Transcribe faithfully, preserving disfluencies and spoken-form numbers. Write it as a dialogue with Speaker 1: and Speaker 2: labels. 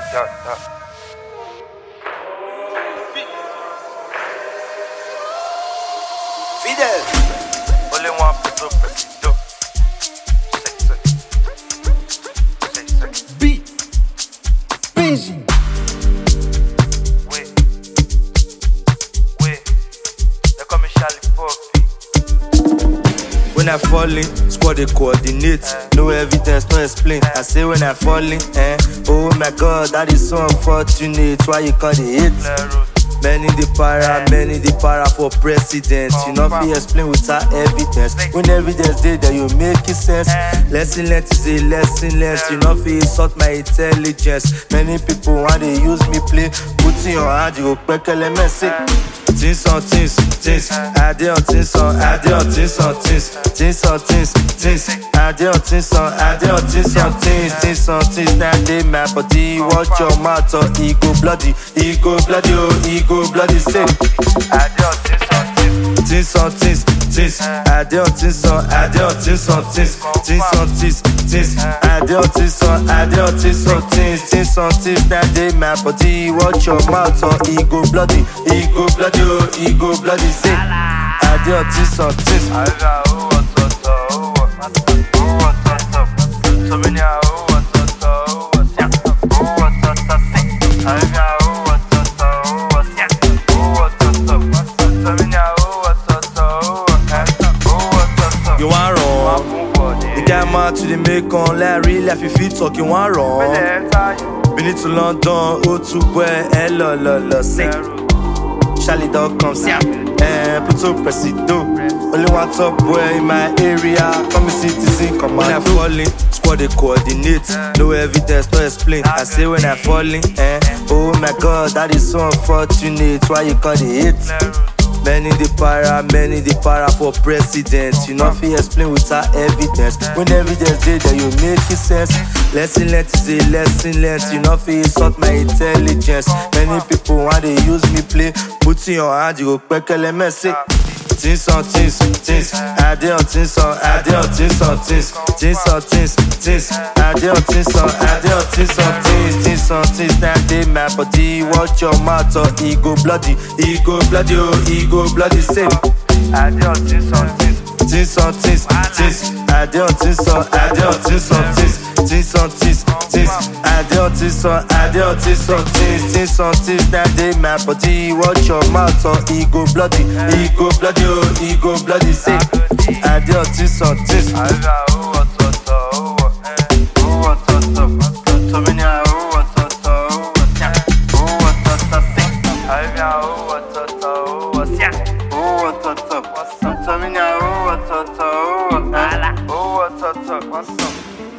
Speaker 1: yeah, yeah.
Speaker 2: Fidel.
Speaker 1: Only one person press it up. Say, say. Say, say.
Speaker 2: B. Busy.
Speaker 1: Wait. Wait. They call me Charlie Poppy.
Speaker 3: When I fall in, squad they coordinate. No evidence, no explain. I say when I fall in, eh? Oh my God, that is so unfortunate. Why you call it hate? Many the para, many the para for president. You know fi explain without evidence. When evidence dey there, you make it sense. Lesson learned is a lesson learned. You know fi insult my intelligence. Many people want they use me play. Put in your hand, you go pekele messy. Things on things, things. I dey on things on, I dey on things on things. Things on things, things. I dey on things on, I dey on things on things. Things on things. Now dey my body. Watch your mouth or e go bloody, e go bloody, oh, e go bloody. Say,
Speaker 1: I dey on things on things.
Speaker 3: things on things, things. I dey on things on, I dey on things on things. Things on things, things. I dey on things on, I dey on things on things. Things on things. Now dey my body. Watch your mouth or e go bloody, e go bloody, oh, e go bloody. Say, I dey on things on things.
Speaker 1: I got who wants to talk, who wants to talk, who wants to talk. So many are who wants to talk, who wants to talk, who wants to talk. I got who wants to talk, who wants to talk, who wants to talk. So many are who wants to talk, who wants to talk, who wants to talk.
Speaker 3: You want wrong? The guy mad to the make on like real life. If you talk, you want wrong? Been it to London, oh to where, hello, lo, lo, say. Charlie dog comes, yeah. Eh, put up presido. Only one top boy in my area. Come citizen, come on. When I fall in, squad they coordinate. No evidence, no explain. I say when I fall in, eh. Oh my God, that is so unfortunate. Why you call it hate? Many the para, many the para for president. You know fi explain without evidence. When evidence dey there, you make it sense. Lesson learned is a lesson learned. You know fi insult my intelligence. Many people want they use me play. Put in your hand, you go pekele messy. Things on things, things. I dey on things on, I dey on things on things. Things on things, things. I dey on things on, I dey on things on things. Things on things. Now dey my body. Watch your mouth or e go bloody, e go bloody, oh, e go bloody. Say,
Speaker 1: I dey on things on things.
Speaker 3: things on things, things. I dey on things on, I dey on things on things. Things on things, things. I dey on things on, I dey on things on things. Things on things. Now dey my body. Watch your mouth or e go bloody, e go bloody, oh, e go bloody. Say, I dey on things on things.
Speaker 1: I got who wants to talk, who wants, who wants to talk. So many are who wants to talk, who wants to talk, who wants to talk. I got who wants to talk, who wants to talk, who wants to talk. So many are who wants to talk, who wants to talk, who wants to talk.